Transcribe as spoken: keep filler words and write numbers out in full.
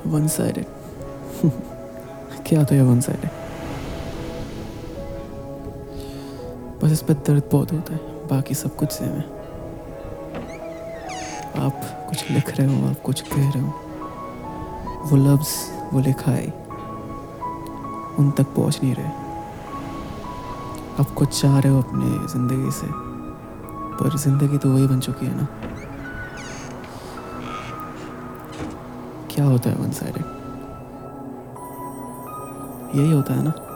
One sided क्या तो ये वन साइडेड, बस इस पर दर्द बहुत होता है, बाकी सब कुछ सेम है। आप कुछ लिख रहे हो, आप कुछ कह रहे हो, वो लफ्ज़, वो लिखाई उन तक पहुंच नहीं रहे। आप कुछ चाह रहे हो अपनी ज़िंदगी से, पर ज़िंदगी तो वही बन चुकी है ना। क्या होता है वन साइडेड, यही होता है ना।